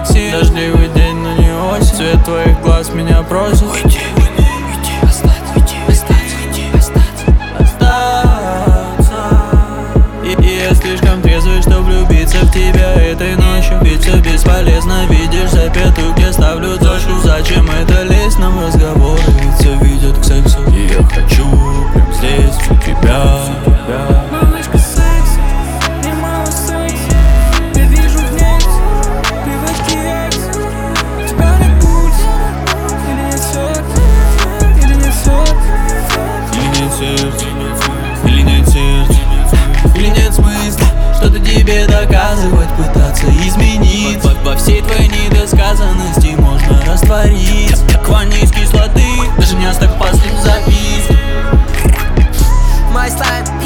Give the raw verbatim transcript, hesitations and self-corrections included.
секси. Дождливый день, но не осень. Цвет твоих глаз меня просит. Уйди, уйди, уйди, остаться, уйди, остаться, уйди, остаться, остаться. И, и я слишком трезвый, чтоб влюбиться в тебя этой ночью. Ведь все бесполезно, видишь запятую, где ставлю точку. Зачем это лезть нам в разговоры, ведь все ведет к сексу. И я хочу прям здесь у тебя. Малышка секси, немало секси. Я вижу в ней привычки экс. У тебя нет пульса, или нет сердца, или нет сердца, или нет сердца, или нет сердца, или нет смысла что-то тебе доказывать, пытаться изменить. Во, во всей твоей недосказанности можно раствориться, как ванне из кислоты, даже не оставь последней записки. My slime.